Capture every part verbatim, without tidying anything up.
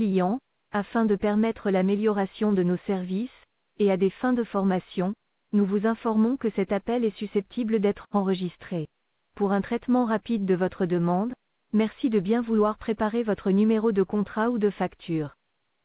client, afin de permettre l'amélioration de nos services, et à des fins de formation, nous vous informons que cet appel est susceptible d'être enregistré. Pour un traitement rapide de votre demande, merci de bien vouloir préparer votre numéro de contrat ou de facture.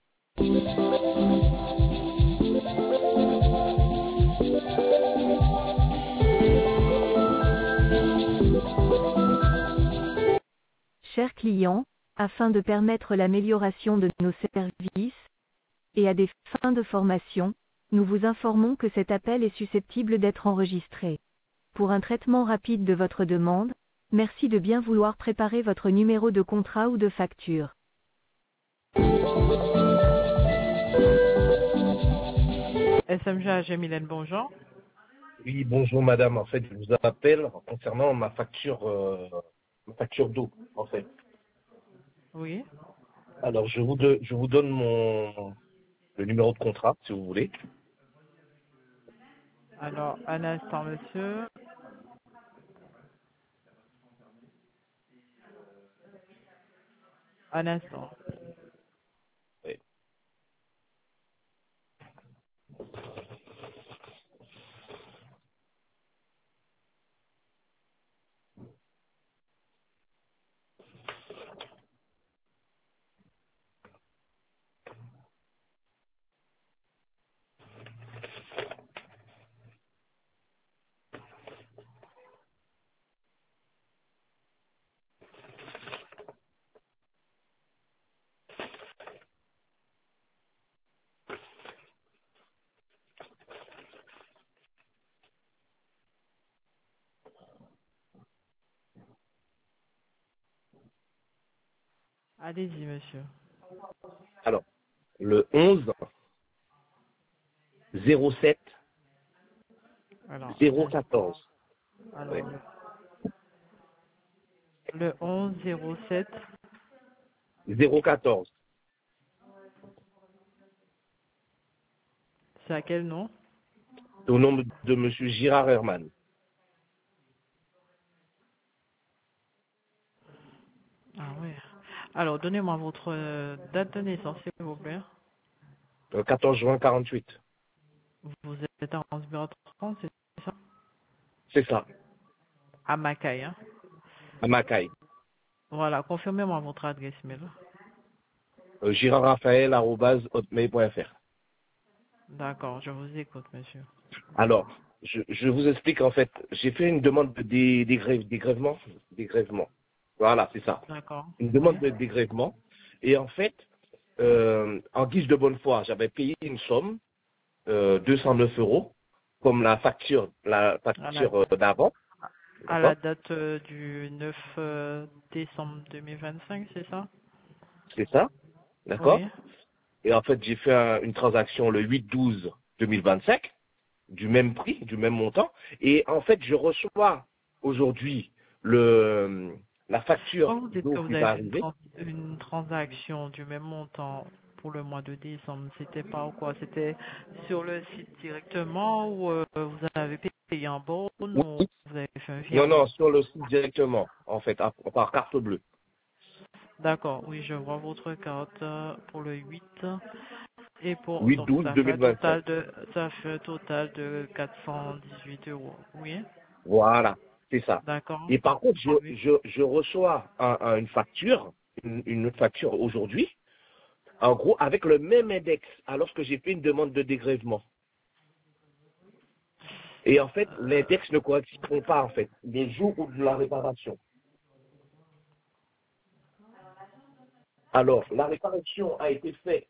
Chers clients, afin de permettre l'amélioration de nos services, et à des fins de formation, nous vous informons que cet appel est susceptible d'être enregistré. Pour un traitement rapide de votre demande, merci de bien vouloir préparer votre numéro de contrat ou de facture. S M G A G Mylène, bonjour. Oui, bonjour madame. En fait, je vous appelle concernant ma facture, euh, ma facture d'eau, en fait. Oui. Alors, je vous, de- je vous donne mon le numéro de contrat, si vous voulez. Alors, un instant, monsieur. Un instant. Oui. Allez-y, monsieur. Alors, le onze zéro sept Alors, un zéro instant. quatorze. Oui. Alors, le, le onze zéro sept. zéro quatorze. C'est à quel nom? C'est au nom de monsieur Girard Herman. Ah ouais. Alors, donnez-moi votre euh, date de naissance, s'il vous plaît. Le quatorze juin quarante-huit. Vous êtes à onze bureau trente, c'est ça? C'est ça, À Macaille, hein? à Macaille. Voilà, confirmez-moi votre adresse mail. Euh, girardraphaël arobase hotmail point fr. D'accord, je vous écoute, monsieur. Alors, je, je vous explique en fait, j'ai fait une demande de dé- dégrève- dégrèvement, dégrèvement. Voilà, c'est ça. D'accord. Une Oui. demande de dégrèvement. Et en fait, euh, en guise de bonne foi, j'avais payé une somme, euh, deux cent neuf euros, comme la facture, la À la, facture euh, d'avant. à la D'accord? date euh, du neuf euh, décembre deux mille vingt-cinq, c'est ça? C'est ça? Oui. D'accord? Et en fait, j'ai fait un- une transaction le huit douze deux mille vingt-cinq, du même prix, du même montant. Et en fait, je reçois aujourd'hui le la facture Quand vous dites d'eau que qui vous avez va fait une, arriver. trans- une transaction du même montant pour le mois de décembre, c'était par quoi? C'était sur le site directement ou euh, vous avez payé en bon Oui. ou vous avez fait un Non, virement? non, sur le site directement, en fait, à- par carte bleue. D'accord, oui, je vois votre carte euh, pour le huit et pour huit donc douze ça fait un deux mille vingt-cinq. total de ça fait un total de quatre cent dix-huit euros. Oui, Voilà, c'est ça. d'accord. Et par contre, je, Oui. je, je reçois un- un- une facture, une, une facture aujourd'hui, en gros, avec le même index, alors que j'ai fait une demande de dégrèvement. Et en fait, l'index ne correspond pas, en fait, le jour où de la réparation. Alors, la réparation a été faite,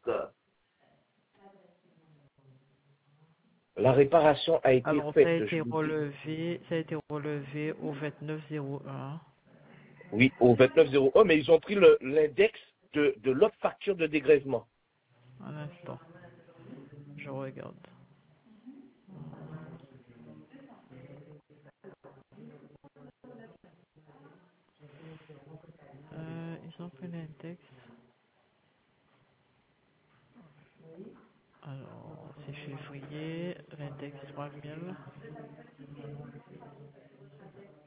la réparation a été Alors ça a faite, je été vous dis, relevé, ça a été relevé au vingt-neuf zéro un. oui, au vingt-neuf zéro un, mais ils ont pris le- l'index de, de l'autre facture de dégrèvement. Un instant, je regarde. Euh, ils ont pris l'index. Alors, c'est février, l'index trois mille.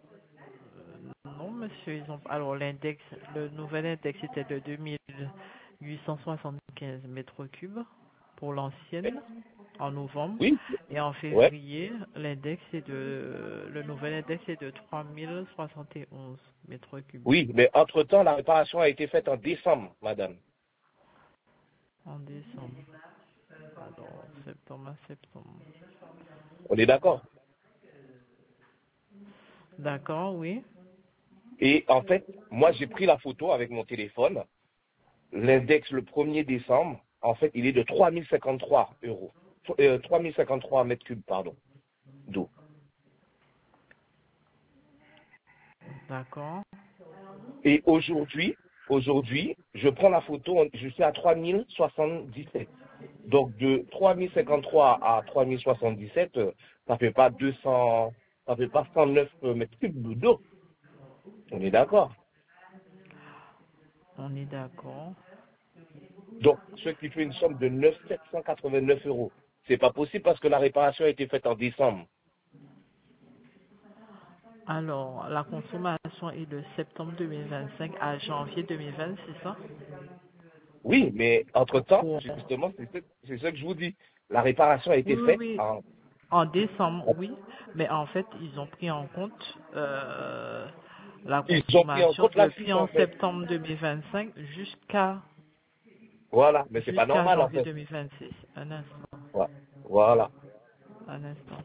Euh, non, monsieur, ils ont. Alors, l'index, le nouvel index était de deux mille huit cent soixante-quinze mètres cubes pour l'ancienne en novembre. Oui, Et en ouais. février, l'index est de, le nouvel index est de trois mille soixante et onze mètres cubes Oui, mais entre-temps, la réparation a été faite en décembre, madame. en décembre. Alors, septembre à septembre. On est d'accord? D'accord, oui. Et en fait, moi, j'ai pris la photo avec mon téléphone. L'index le premier décembre, en fait, il est de trois mille cinquante-trois euros. Euh, trois mille cinquante-trois mètres cubes, pardon, d'eau. D'accord. Et aujourd'hui, aujourd'hui, je prends la photo, je suis à trois mille soixante-dix-sept. Donc de trois mille cinquante-trois à trois mille soixante-dix-sept, euh, ça fait pas deux cents, ça fait pas cent neuf euh, mètres cubes d'eau. On est d'accord. On est d'accord. Donc, ce qui fait une somme de neuf mille sept cent quatre-vingt-neuf euros. C'est pas possible parce que la réparation a été faite en décembre. Alors, la consommation est de septembre deux mille vingt-cinq à janvier deux mille vingt, c'est ça? Oui, mais Pour, entre-temps, pour- justement, c'est ce, c'est ce que je vous dis. La réparation a été Oui, oui, faite oui. en... En décembre, oui. Mais en fait, ils ont pris en compte euh, la Ils ont pris en consommation compte la depuis fuite, en en fait. septembre deux mille vingt-cinq jusqu'à Voilà, mais c'est pas jusqu'à normal, en janvier fait. deux mille vingt-six. Un instant. Ouais. Voilà. Un instant.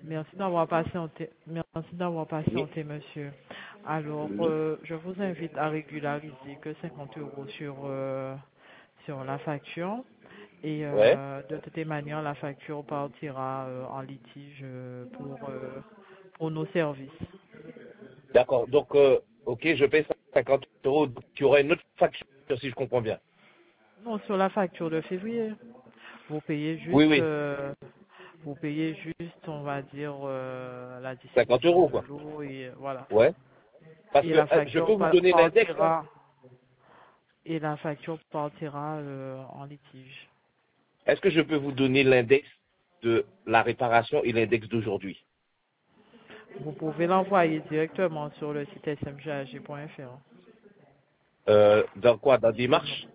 Merci d'avoir patienté. Merci d'avoir Oui. patienté, monsieur. Alors, Oui. euh, je vous invite à régulariser que cinquante euros sur, euh, sur la facture. Et Ouais. euh, de toute manière, la facture partira euh, en litige euh, pour, euh, pour nos services. D'accord. Donc, euh, ok, je paye cinquante euros. Donc, il y aura une autre facture, si je comprends bien. Non, sur la facture de février, vous payez Oui, juste, oui. euh, vous payez juste, on va dire, euh, la cinquante distribution euros, de quoi. l'eau et voilà. Ouais. Parce Et que la euh, je peux facture vous pa- donner l'index, hein. partira, et la facture partira euh, en litige. Est-ce que je peux vous donner l'index de la réparation et l'index d'aujourd'hui? Vous pouvez l'envoyer directement sur le site s m g a g point f r. Euh, dans quoi? Dans démarche?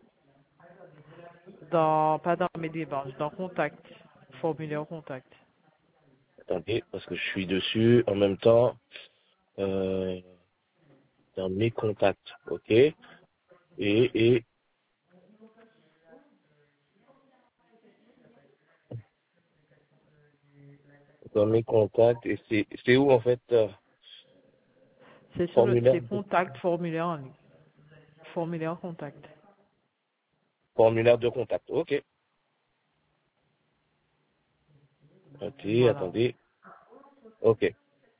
Dans, pas dans mes démarches, dans contact, formulaire contact. Attendez, parce que je suis dessus en même temps. Euh, dans mes contacts, ok. Et, et dans mes contacts, et c'est c'est où en fait euh, C'est sur le, formulaire c'est contact, formulaire en ligne. Formulaire contact. formulaire de contact, ok. Ok, Voilà. attendez, ok,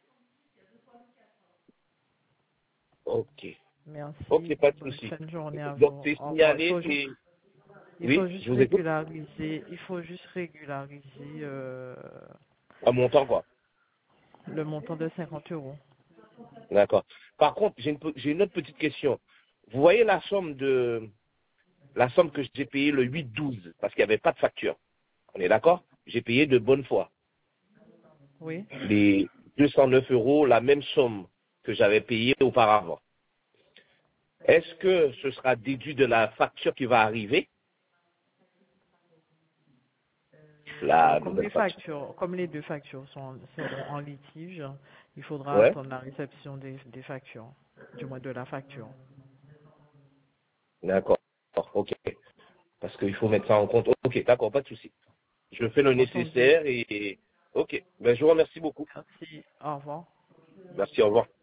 ok, Merci. ok, pas de Bonne souci. fin de journée à Donc vous. c'est Au revoir. Il signalé faut juste, et il faut oui, juste je vous écoute. régulariser, il faut juste régulariser euh, À mon temps quoi. le montant de cinquante euros. D'accord. Par contre, j'ai une, pe- j'ai une autre petite question. Vous voyez la somme de la somme que j'ai payée le huit douze parce qu'il n'y avait pas de facture. On est d'accord? J'ai payé de bonne foi. Oui. Les deux cent neuf euros, la même somme que j'avais payée auparavant. Est-ce que ce sera déduit de la facture qui va arriver? Bon, La comme nouvelle les facture. factures, comme les deux factures sont, seront en litige, il faudra Ouais. attendre la réception des, des factures, du moins de la facture. D'accord. Ok. Parce qu'il faut mettre ça en compte. Ok, d'accord, pas de souci. Je fais le Entendu. nécessaire et ok. Ben, je vous remercie beaucoup. Merci. Au revoir. Merci, au revoir.